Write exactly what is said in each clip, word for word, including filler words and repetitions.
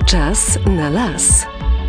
Czas na las.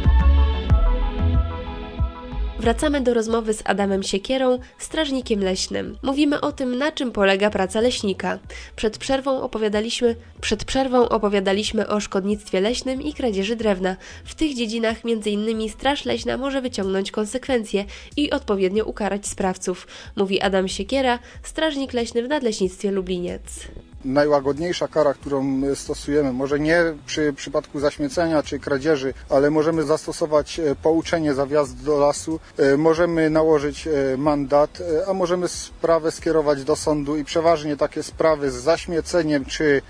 Wracamy do rozmowy z Adamem Siekierą, strażnikiem leśnym. Mówimy o tym, na czym polega praca leśnika. Przed przerwą opowiadaliśmy, przed przerwą opowiadaliśmy o szkodnictwie leśnym i kradzieży drewna. W tych dziedzinach między innymi Straż Leśna może wyciągnąć konsekwencje i odpowiednio ukarać sprawców, mówi Adam Siekiera, strażnik leśny w Nadleśnictwie Lubliniec. Najłagodniejsza kara, którą stosujemy, może nie przy przypadku zaśmiecenia czy kradzieży, ale możemy zastosować pouczenie za wjazd do lasu, możemy nałożyć mandat, a możemy sprawę skierować do sądu i przeważnie takie sprawy z zaśmieceniem czy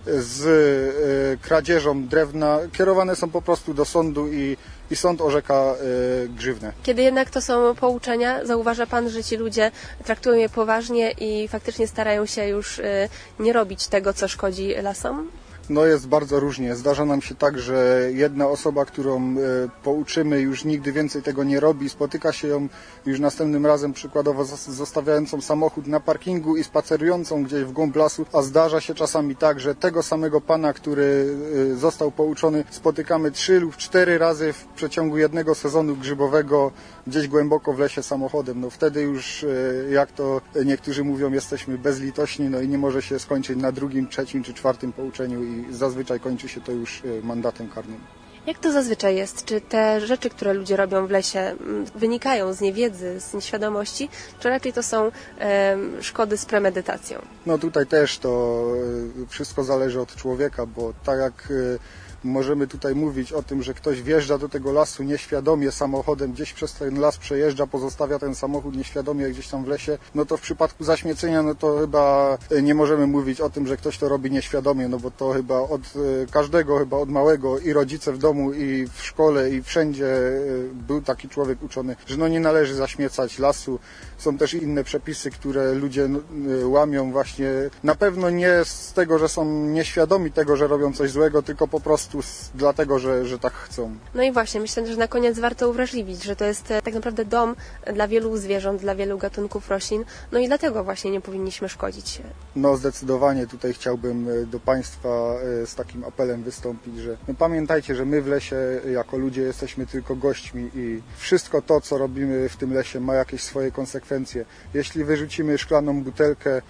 z kradzieżą drewna kierowane są po prostu do sądu i i sąd orzeka y, grzywnę. Kiedy jednak to są pouczenia, zauważa Pan, że ci ludzie traktują je poważnie i faktycznie starają się już y, nie robić tego, co szkodzi lasom? No jest bardzo różnie. Zdarza nam się tak, że jedna osoba, którą y, pouczymy, już nigdy więcej tego nie robi, spotyka się ją już następnym razem przykładowo zostawiającą samochód na parkingu i spacerującą gdzieś w głąb lasu, a zdarza się czasami tak, że tego samego pana, który y, został pouczony, spotykamy trzy lub cztery razy w przeciągu jednego sezonu grzybowego gdzieś głęboko w lesie samochodem. No wtedy już, y, jak to niektórzy mówią, jesteśmy bezlitośni, no i nie może się skończyć na drugim, trzecim czy czwartym pouczeniu i zazwyczaj kończy się to już mandatem karnym. Jak to zazwyczaj jest? Czy te rzeczy, które ludzie robią w lesie, wynikają z niewiedzy, z nieświadomości, czy raczej to są e, szkody z premedytacją? No tutaj też to wszystko zależy od człowieka, bo tak jak możemy tutaj mówić o tym, że ktoś wjeżdża do tego lasu nieświadomie samochodem, gdzieś przez ten las przejeżdża, pozostawia ten samochód nieświadomie gdzieś tam w lesie, no to w przypadku zaśmiecenia, no to chyba nie możemy mówić o tym, że ktoś to robi nieświadomie, no bo to chyba od każdego, chyba od małego i rodzice w domu i w szkole i wszędzie był taki człowiek uczony, że no nie należy zaśmiecać lasu. Są też inne przepisy, które ludzie łamią właśnie, na pewno nie z tego, że są nieświadomi tego, że robią coś złego, tylko po prostu dlatego, że, że tak chcą. No i właśnie, myślę, że na koniec warto uwrażliwić, że to jest tak naprawdę dom dla wielu zwierząt, dla wielu gatunków roślin, no i dlatego właśnie nie powinniśmy szkodzić. No zdecydowanie tutaj chciałbym do Państwa z takim apelem wystąpić, że no pamiętajcie, że my w lesie jako ludzie jesteśmy tylko gośćmi i wszystko to, co robimy w tym lesie, ma jakieś swoje konsekwencje. Jeśli wyrzucimy szklaną butelkę,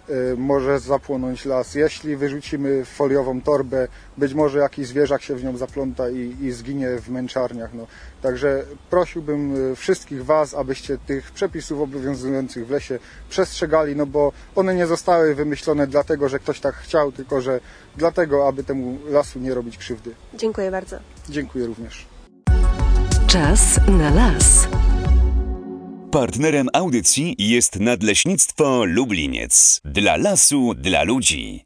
może zapłonąć las. Jeśli wyrzucimy foliową torbę, być może jakiś zwierzak się w nią zapląta i, i zginie w męczarniach. No. Także prosiłbym wszystkich Was, abyście tych przepisów obowiązujących w lesie przestrzegali, no bo one nie zostały wymyślone dlatego, że ktoś tak chciał, tylko że dlatego, aby temu lasu nie robić krzywdy. Dziękuję bardzo. Dziękuję również. Czas na las. Partnerem audycji jest Nadleśnictwo Lubliniec. Dla lasu, dla ludzi.